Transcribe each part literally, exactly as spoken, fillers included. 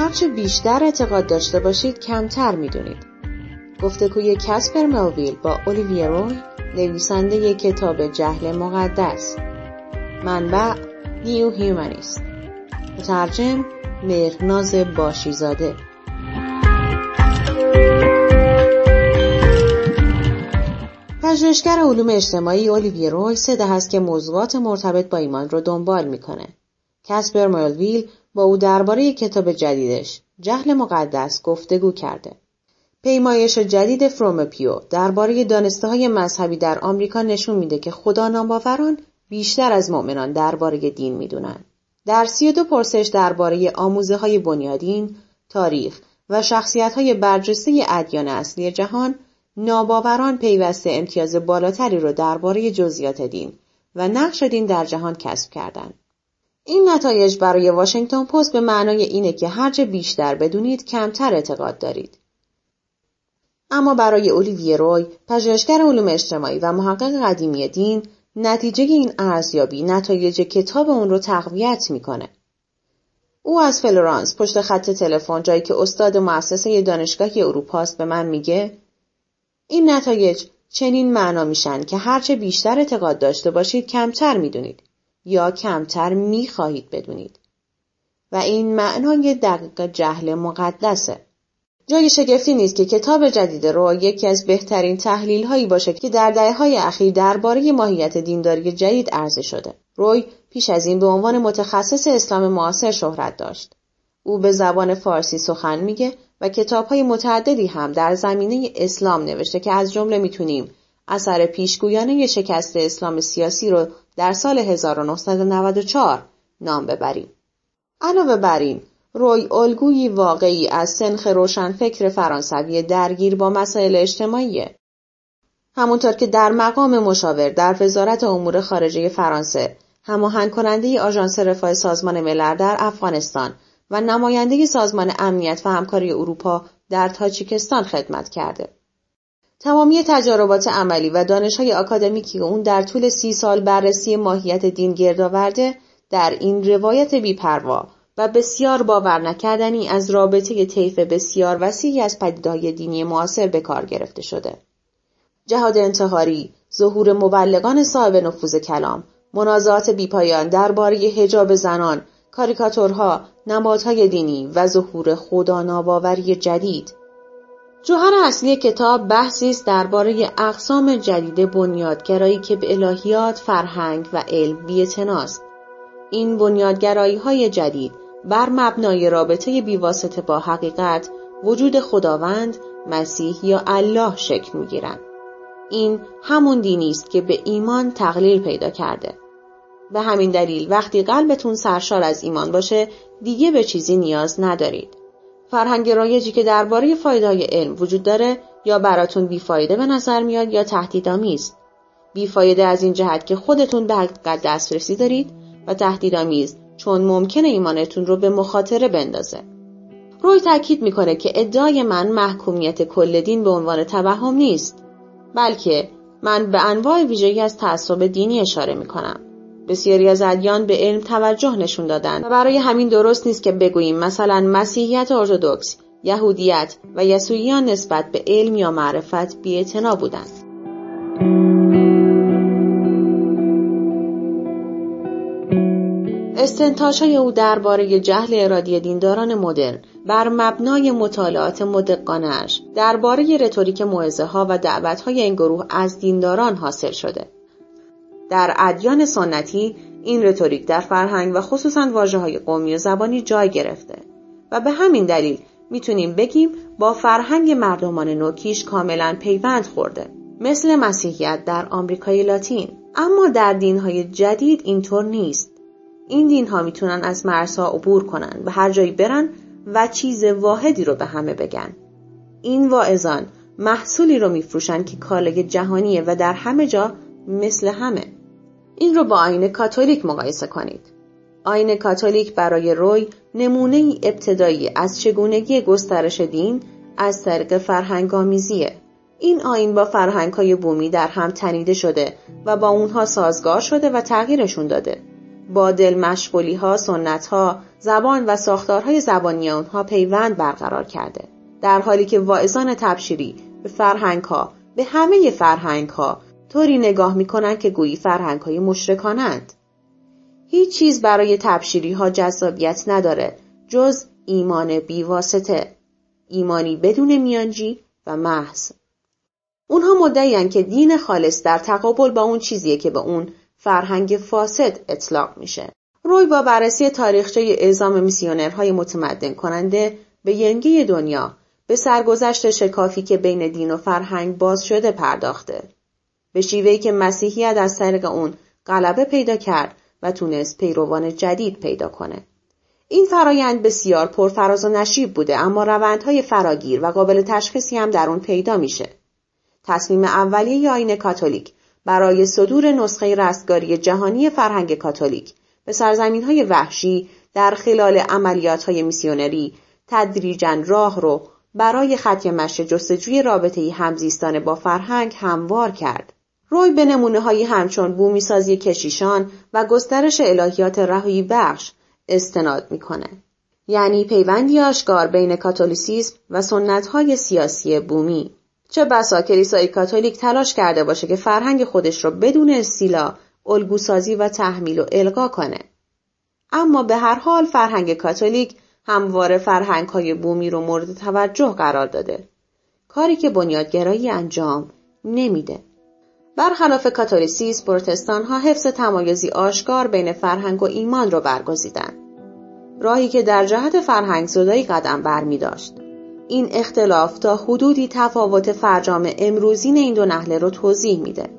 هرچه بیشتر اعتقاد داشته باشید کمتر میدونید. گفتگوی کاسپر ملویل با اولیویه روی، نویسنده کتاب جهل مقدس. منبع نیو هیومنیست. مترجم مهرناز باشیزاده. پژوهشگر علوم اجتماعی اولیویه روی سه دهه است که موضوعات مرتبط با ایمان رو دنبال میکنه. کاسپر ملویل با او درباره کتاب جدیدش جهل مقدس گفتگو کرده. پیمایش جدید فرومپیو درباره دانسته‌های مذهبی در آمریکا نشون میده که خدا ناباوران بیشتر از مؤمنان درباره دین میدونن. در سی و دو پرسش درباره آموزه‌های بنیادین، تاریخ و شخصیت‌های برجسته ادیان اصلی جهان، ناباوران پیوسته امتیاز بالاتری رو درباره جزئیات دین و نقش دین در جهان کسب کردند. این نتایج برای واشنگتن پست به معنای اینه که هرچه بیشتر بدونید کمتر اعتقاد دارید. اما برای اولیویه روی، پژوهشگر علوم اجتماعی و محقق قدیمی دین، نتیجه این ارزیابی نتایج کتاب اون رو تقویت میکنه. او از فلورانس پشت خط تلفن، جایی که استاد مؤسسه دانشگاهی اروپا است، به من میگه این نتایج چنین معنا میشن که هرچه بیشتر اعتقاد داشته باشید کمتر میدونید یا کمتر میخواهید بدونید. و این معنای دقیق جهل مقدسه. جای شگفتی نیست که کتاب جدید رو یکی از بهترین تحلیل هایی باشه که در دهه‌های اخیر درباره ماهیت دینداری جدید عرضه شده. روی پیش از این به عنوان متخصص اسلام معاصر شهرت داشت. او به زبان فارسی سخن میگه و کتاب‌های متعددی هم در زمینه اسلام نوشته که از جمله میتونیم اثر پیشگویانه شکست اسلام سیاسی رو در سال هزار و نهصد و نود و چهار نام ببریم. علاوه بر این، روی الگویی واقعی از سنخ روشنفکر فرانسوی درگیر با مسائل اجتماعیه. همونطور که در مقام مشاور در وزارت امور خارجه فرانسه، هماهنگ کننده آژانس رفاه سازمان ملل در افغانستان و نماینده سازمان امنیت و همکاری اروپا در تاجیکستان خدمت کرده. تمامی تجربات عملی و دانش‌های آکادمیکی اون در طول سی سال بررسی ماهیت دین گرد آورده، در این روایت بی‌پروا و بسیار باور نکردنی از رابطه طیف بسیار وسیعی از پدیده‌های دینی معاصر به کار گرفته شده. جهاد انتحاری، ظهور مبلغان صاحب نفوذ کلام، منازعات بیپایان درباره حجاب زنان، کاریکاتورها، نمادهای دینی و ظهور خدا ناباوری جدید. جوهر اصلی کتاب بحثی است درباره اقسام جدید بنیادگرایی که به الهیات، فرهنگ و علم بی‌اعتناست. این بنیادگرایی‌های جدید بر مبنای رابطه بیواسطه با حقیقت، وجود خداوند، مسیح یا الله شکل می‌گیرند. این همون دینی است که به ایمان تقلیل پیدا کرده. به همین دلیل وقتی قلبتون سرشار از ایمان باشه، دیگه به چیزی نیاز ندارید. فرهنگ رایجی که درباره فایده‌های علم وجود داره یا براتون بیفایده به نظر میاد یا تهدیدآمیز. بیفایده از این جهت که خودتون به حقیقت دسترسی دارید و تهدیدآمیز چون ممکنه ایمانتون رو به مخاطره بندازه. روی تاکید میکنه که ادعای من محکومیت کل دین به عنوان توهم نیست، بلکه من به انواع ویژه‌ای از تعصب دینی اشاره میکنم. بسیاری از ادیان به علم توجه نشون دادن و برای همین درست نیست که بگوییم مثلا مسیحیت ارتدوکس، یهودیت و یسوعیان نسبت به علم یا معرفت بی‌اعتنا بودند. استنتاج‌های او درباره جهل ارادی دینداران مدرن بر مبنای مطالعات مدقانه‌اش درباره رتوریک موعظه‌ها و دعوت‌های این گروه از دینداران حاصل شده. در ادیان سنتی این رتوریک در فرهنگ و خصوصاً واژه‌های قومی و زبانی جای گرفته و به همین دلیل میتونیم بگیم با فرهنگ مردمان نوکیش کاملاً پیوند خورده، مثل مسیحیت در آمریکای لاتین. اما در دین‌های جدید اینطور نیست. این دین‌ها میتونن از مرزها عبور کنن و هر جایی برن و چیز واحدی رو به همه بگن. این واعظان محصولی رو میفروشن که کالای جهانیه و در همه جا مثل همه. این رو با آیین کاتولیک مقایسه کنید. آیین کاتولیک برای روی نمونه ابتدایی از چگونگی گسترش دین از طریق فرهنگ‌آمیزیه. این آیین با فرهنگ‌های بومی در هم تنیده شده و با اونها سازگار شده و تغییرشون داده با دل مشغولی ها، سنت ها، زبان و ساختارهای زبانی آنها پیوند برقرار کرده. در حالی که واعظان تبشیری به فرهنگ ها، به همه فرهنگ ها طوری نگاه می کنند که گویی فرهنگ های مشرکانند. هیچ چیز برای تبشیری ها جذابیت نداره جز ایمان بیواسطه، ایمانی بدون میانجی و محض. اونها مدعی‌اند که دین خالص در تقابل با اون چیزیه که به اون فرهنگ فاسد اطلاق میشه. روی با بررسی تاریخچه اعزام میسیونرهای متمدن کننده به ینگی دنیا به سرگذشت شکافی که بین دین و فرهنگ باز شده پرداخته. به شیوهی که مسیحیت از طریق اون غلبه پیدا کرد و تونست پیروان جدید پیدا کنه. این فرایند بسیار پرفراز و نشیب بوده، اما روندهای فراگیر و قابل تشخیصی هم در اون پیدا میشه. تصمیم اولیه آیین کاتولیک برای صدور نسخه رستگاری جهانی فرهنگ کاتولیک به سرزمین‌های وحشی در خلال عملیات‌های میسیونری تدریجاً راه رو برای خط مشی جستجوی رابطه‌ای همزیستانه با فرهنگ هموار کرد. روی به نمونه‌هایی همچون بومی‌سازی کشیشان و گسترش الهیات رهایی بخش استناد می‌کنه. یعنی پیوندی آشکار بین کاتولیسیسم و سنت‌های سیاسی بومی. چه بسا کلیسای کاتولیک تلاش کرده باشه که فرهنگ خودش رو بدون استیلا، الگوسازی و تحمیل و القا کنه. اما به هر حال فرهنگ کاتولیک همواره فرهنگ‌های بومی رو مورد توجه قرار داده. کاری که بنیادگرایی انجام نمیده. برخلاف کاتولیسیسم، پروتستان‌ها حفظ تمایزی آشکار بین فرهنگ و ایمان رو برگزیدن. راهی که در جهت فرهنگ زدایی قدم برمی داشت. این اختلاف تا حدودی تفاوت فرجام امروزین این دو نهله رو توضیح میده.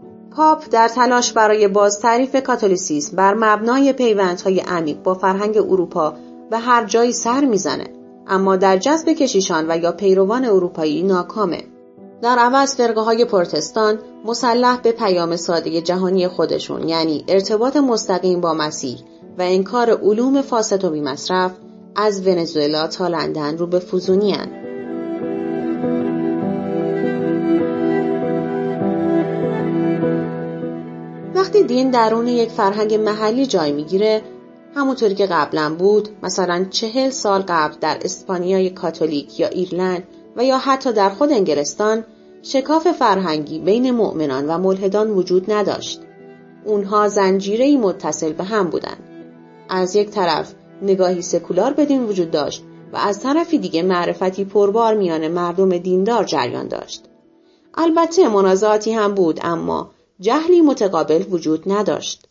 پاپ در تلاش برای باز تعریف کاتولیسیسم بر مبنای پیوندهای عمیق با فرهنگ اروپا به هر جایی سر میزنه، اما در جذب کشیشان و یا پیروان اروپایی ناکامه. در عوض فرقه‌های پروتستان مسلح به پیام ساده جهانی خودشون، یعنی ارتباط مستقیم با مسیح و انکار علوم فاسد و بی‌مصرف، از ونزوئلا تا لندن رو به فزونی هن. وقتی دین درون یک فرهنگ محلی جای میگیره، همونطوری که قبلا بود، مثلا چهل سال قبل در اسپانیای کاتولیک یا ایرلند و یا حتی در خود انگلستان، شکاف فرهنگی بین مؤمنان و ملحدان وجود نداشت. اونها زنجیره‌ای متصل به هم بودن. از یک طرف نگاهی سکولار به دین وجود داشت و از طرفی دیگه معرفتی پربار میان مردم دیندار جریان داشت. البته منازعاتی هم بود، اما جهلی متقابل وجود نداشت.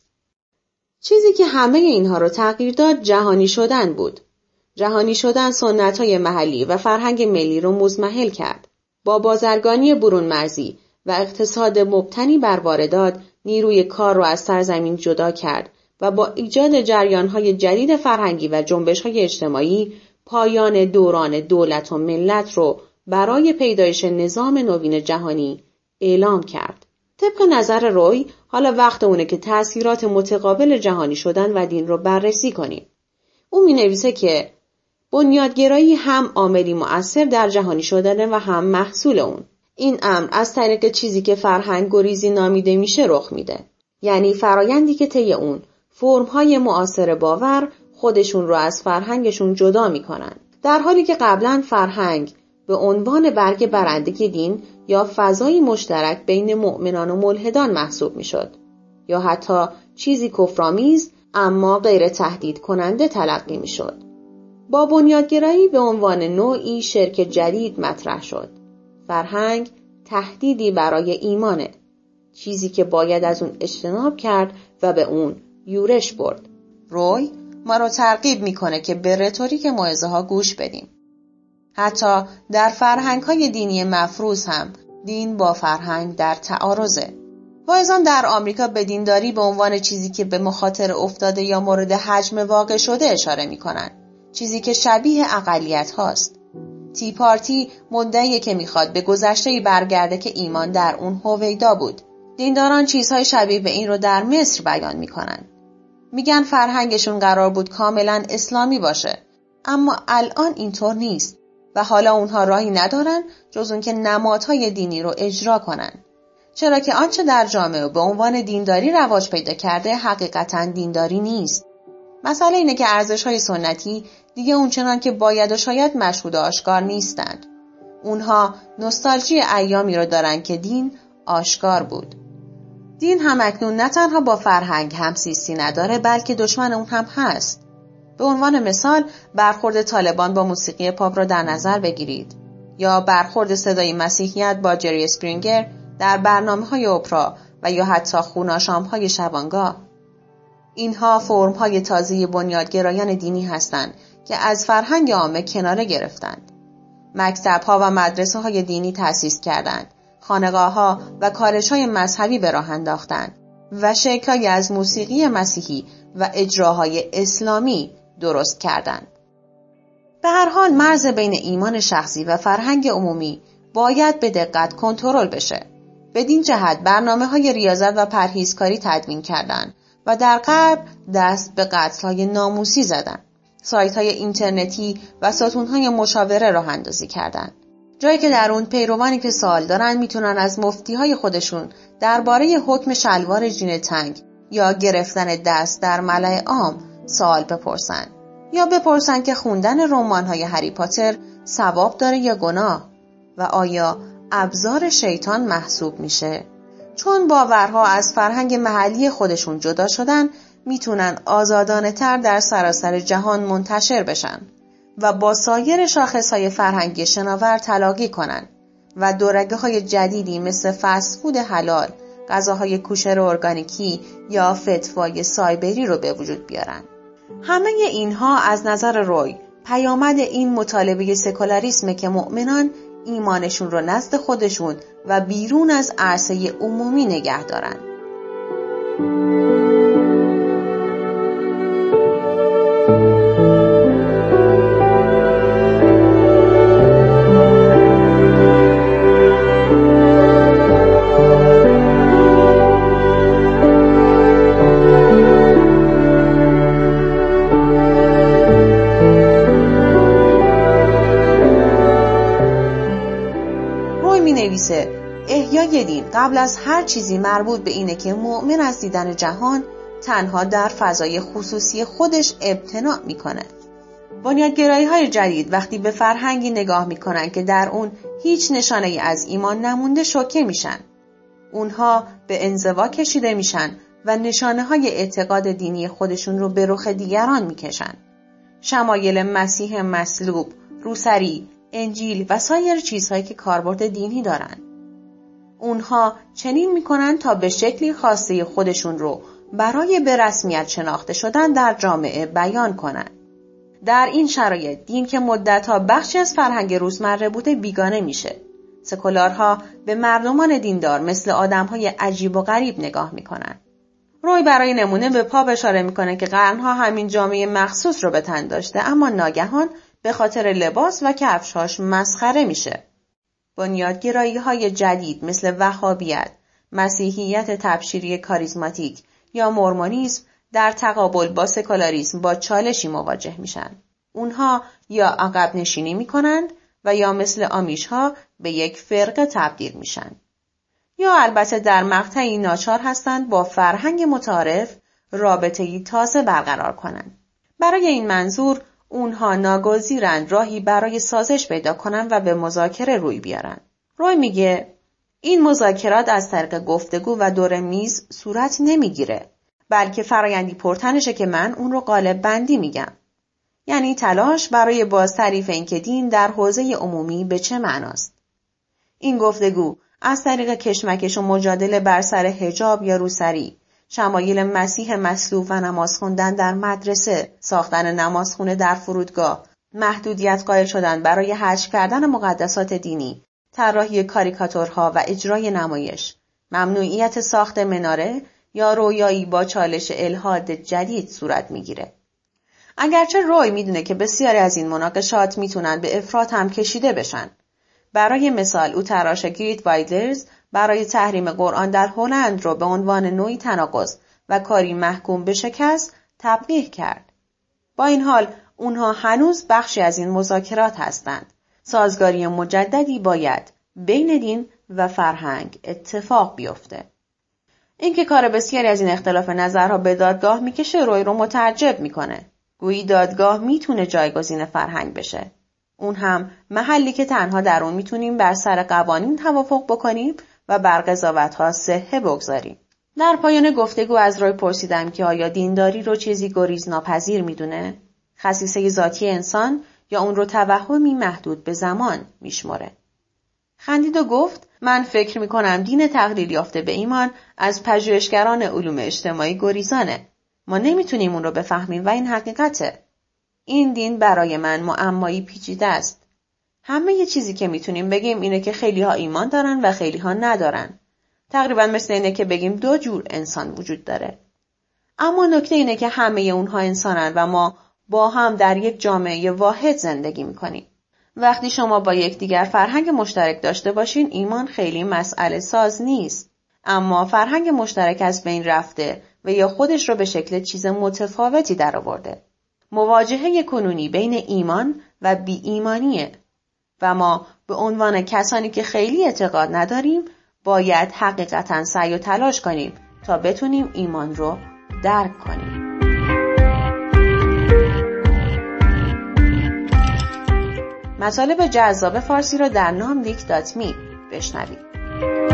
چیزی که همه اینها رو تغییر داد جهانی شدن بود. جهانی شدن سنت‌های محلی و فرهنگ ملی رو مضمحل کرد. با بازرگانی برون مرزی و اقتصاد مبتنی بر واردات نیروی کار رو از سرزمین جدا کرد و با ایجاد جریان‌های جدید فرهنگی و جنبش‌های اجتماعی پایان دوران دولت و ملت رو برای پیدایش نظام نوین جهانی اعلام کرد. طبق نظر روی، حالا وقت اونه که تأثیرات متقابل جهانی شدن و دین رو بررسی کنیم. او می‌نویسه که بنیادگرایی هم عاملی مؤثر در جهانی شدن و هم محصول اون. این امر از طریق چیزی که فرهنگ گریزی نامیده میشه رخ میده. یعنی فرایندی که طی اون فرم‌های معاصر باور خودشون رو از فرهنگشون جدا میکنن. در حالی که قبلا فرهنگ به عنوان برگ برنده دین یا فضایی مشترک بین مؤمنان و ملحدان محسوب میشد، یا حتی چیزی کفرآمیز اما غیر تهدید کننده تلقی میشد. با بنیادگرایی به عنوان نوعی شرک جدید مطرح شد. فرهنگ تهدیدی برای ایمانه، چیزی که باید از اون اجتناب کرد و به اون یورش برد. روی ما رو ترغیب میکنه که به رتوریک موعظه ها گوش بدیم. حتی در فرهنگ های دینی مفروض هم دین با فرهنگ در تعارضه. واعظان در آمریکا به دینداری به عنوان چیزی که به مخاطر افتاده یا مورد هجم واقع شده اشاره میکنن، چیزی که شبیه اقلیت هاست. تی پارتی مدعیه که میخواد به گذشته‌ای برگرده که ایمان در اون هویدا بود. دینداران چیزهای شبیه به این رو در مصر بیان میکنن. میگن فرهنگشون قرار بود کاملا اسلامی باشه، اما الان اینطور نیست و حالا اونها راهی ندارن جز اون که نمادهای دینی رو اجرا کنن. چرا که آنچه در جامعه به عنوان دینداری رواج پیدا کرده حقیقتاً دینداری نیست. مسئله اینه که ارزش‌های سنتی دیگه اونچنان که باید و شاید مشهود و آشکار نیستند. اونها نوستالژی ایامی رو دارن که دین آشکار بود. دین هم اکنون نه تنها با فرهنگ همزیستی نداره بلکه دشمن اون هم هست. به عنوان مثال برخورد طالبان با موسیقی پاپ رو در نظر بگیرید یا برخورد صدای مسیحیت با جری اسپرینگر در برنامه‌های اپرا و یا حتی خوناشام‌های شبانگاه. اینها فرم‌های تازه بنیادگرایان دینی هستند که از فرهنگ عامه کناره گرفتند. مکتب‌ها و مدرسه‌های دینی تأسیس کردند، خانقاه‌ها و کالج‌های مذهبی به راه انداختند و شکلی از موسیقی مسیحی و اجراهای اسلامی درست کردند. به هر حال مرز بین ایمان شخصی و فرهنگ عمومی باید به دقت کنترل بشه. بدین جهت برنامه‌های ریاضت و پرهیزکاری تدوین کردند و در غرب دست به قتل‌های ناموسی زدند. سایت‌های اینترنتی و ستون‌های مشاوره راه اندازی کردند. جایی که در اون پیروانی که سوال دارن میتونن از مفتی‌های خودشون درباره حکم شلوار جین تنگ یا گرفتن دست در ملأ عام سوال بپرسن یا بپرسن که خوندن رمان‌های هری پاتر ثواب داره یا گناه و آیا ابزار شیطان محسوب میشه. چون باورها از فرهنگ محلی خودشون جدا شدن میتونن آزادانه تر در سراسر جهان منتشر بشن و با سایر شاخصهای فرهنگی شناور تلاقی کنن و دورگه های جدیدی مثل فست فود حلال، غذاهای کوشر ارگانیکی یا فتوای سایبری رو به وجود بیارن. همه اینها از نظر روی پیامد این مطالبه سکولاریسمه که مؤمنان ایمانشون رو نزد خودشون و بیرون از عرصه عمومی نگه دارن. احیای دین قبل از هر چیزی مربوط به اینه که مؤمن از دیدن جهان تنها در فضای خصوصی خودش امتناع میکنه. بنیادگرایی های جدید وقتی به فرهنگی نگاه میکنن که در اون هیچ نشانه ای از ایمان نمونده شوکه میشن. اونها به انزوا کشیده میشن و نشانه های اعتقاد دینی خودشون رو به رخ دیگران میکشن. شمایل مسیح مصلوب، روسری، انجیل و سایر چیزهایی که کاربرد دینی دارن. اونها چنین میکنن تا به شکلی خاصه خودشون رو برای به رسمیت شناخته شدن در جامعه بیان کنن. در این شرایط دین که مدتها بخشی از فرهنگ روزمره بوده بیگانه میشه. سکولارها به مردمان دیندار مثل آدمهای عجیب و غریب نگاه میکنن. روی برای نمونه به پاپ اشاره میکنه که قرنها همین جامعه مخصوص رو به تن داشته اما ناگهان به خاطر لباس و کفشاش مسخره میشه. بنیادگرایی‌های جدید مثل وهابیت، مسیحیت تبشیری کاریزماتیک یا مورمونیسم در تقابل با سکولاریسم با چالشی مواجه میشن. اونها یا عقب نشینی میکنند و یا مثل آمیش‌ها به یک فرقه تبدیل میشن. یا البته در مقطعی ناچار هستند با فرهنگ متعارف رابطه‌ای تازه برقرار کنند. برای این منظور اونها ناگزیرند راهی برای سازش پیدا کنن و به مذاکره روی بیارن. روی میگه این مذاکرات از طریق گفتگو و دور میز صورت نمیگیره، بلکه فرایندی پرتنشه که من اون رو قالب بندی میگم. یعنی تلاش برای بازتعریف این که دین در حوزه عمومی به چه معناست. این گفتگو از طریق کشمکش و مجادله بر سر حجاب یا روسری، شمایل مسیح مصلوب و نماز خوندن در مدرسه، ساختن نمازخونه در فرودگاه، محدودیت قائل شدن برای حذف کردن مقدسات دینی، طراحی کاریکاتورها و اجرای نمایش، ممنوعیت ساخت مناره یا رویایی با چالش الحاد جدید صورت میگیره. اگرچه روی میدونه که بسیاری از این مناقشات میتونن به افراط هم کشیده بشن. برای مثال او تراش گریت وایدلرز برای تحریم قرآن در هلند رو به عنوان نوعی تناقض و کاری محکوم به شکست تبلیغ کرد. با این حال اونها هنوز بخشی از این مذاکرات هستند. سازگاری مجددی باید بین دین و فرهنگ اتفاق بیفته. اینکه کار بسیاری از این اختلاف نظرها به دادگاه میکشه روی رو متعجب میکنه. گویی دادگاه میتونه جایگزین فرهنگ بشه. اون هم محلی که تنها در اون میتونیم بر سر قوانین توافق بکنیم و بر قضاوت‌ها صحه بگذاریم. در پایان گفتگو از روی پرسیدم که آیا دینداری رو چیزی گریزناپذیر میدونه؟ خصیصه ذاتی انسان یا اون رو توهمی محدود به زمان میشمره؟ خندید و گفت من فکر میکنم دین تقلیل یافته به ایمان از پژوهشگران علوم اجتماعی گریزانه. ما نمیتونیم اون رو بفهمیم و این حقیقته. این دین برای من معمایی پیچیده است. همه یه چیزی که میتونیم بگیم اینه که خیلی ها ایمان دارن و خیلی ها ندارن. تقریبا مثل اینه که بگیم دو جور انسان وجود داره. اما نکته اینه که همه اونها انسانن و ما با هم در یک جامعه واحد زندگی میکنیم. وقتی شما با یکدیگر فرهنگ مشترک داشته باشین ایمان خیلی مسئله ساز نیست. اما فرهنگ مشترک از بین رفته و یا خودش رو به شکل چیز متفاوتی درآورده. مواجهه کنونی بین ایمان و بی ایمانیه و ما به عنوان کسانی که خیلی اعتقاد نداریم باید حقیقتاً سعی و تلاش کنیم تا بتونیم ایمان رو درک کنیم. مطالب جذاب فارسی رو در نام لیک دات می بشنوید.